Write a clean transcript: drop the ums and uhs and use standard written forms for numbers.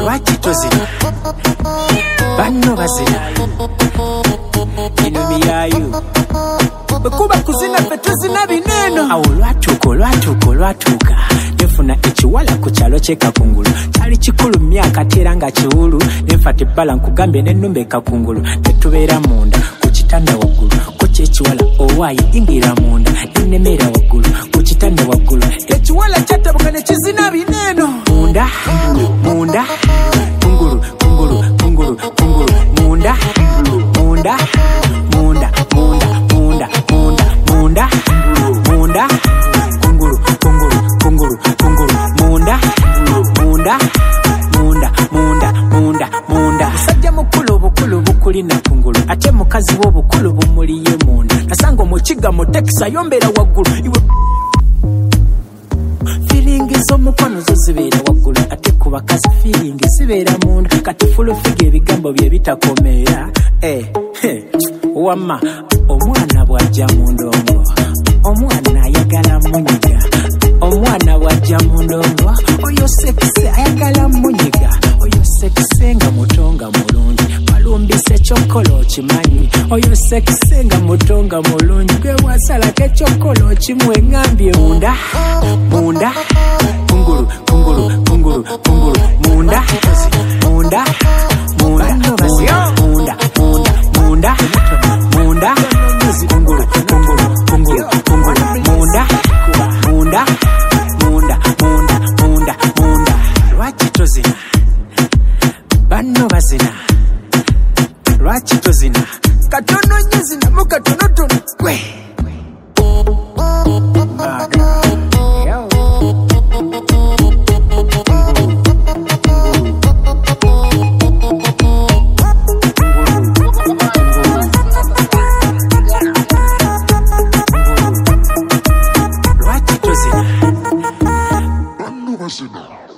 lwaki tozina banno bazina ino miyayu bekuba kuzina ffe tuzina bineno awo olwatuuka nefuna ekiwala ku kyalo ky'ekakungulu kyali kikulu myaka tera nga kiwulu nenfata ebbala nkugambye n'ennumba ekakungulu tetubeera munda ku kitanda waggulu ku kyekiwala owaayi ingira munda nennemera waggulu ku kitanda waggulu ekiwala kyatabuka ne kizina bineno munda munda kungulu kungulu kungulu kungulu munda munda munda munda munda munda munda munda kungulu kungulu kungulu kungulu munda munda munda munda munda munda musajja mukulu obukulu bukuli na kungulu ate mukazi w'obukulu bumuliye munda nasanga omukiga mu tekisa yombera waggulu iwe feeling z'omukwano zo zibeera waggulu ate ku bakazi feeling zibeera munda kati fulufiga ebigambo bye bitakomeera wamma omwana bw'ajja mu ndongo omwana ayagala munyiga omwana bw'ajja mu ndongo oyo sekise ayagala munyiga oyo sekise nga mutonga mulungi walumbise ekyokola okimanyi oyo sekise nga mutonga mulungi gwe wasalako ekyokola okimu engambye munda munda kungulu kungulu kungulu kungulu munda munda munda munda munda munda munda kungulu kungulu kungulu kungulu munda munda munda munda munda munda lwaki tozina banno bazina lwaki tozina katono nnyo zinamu katonotono gwe lwaki tozina banno bazina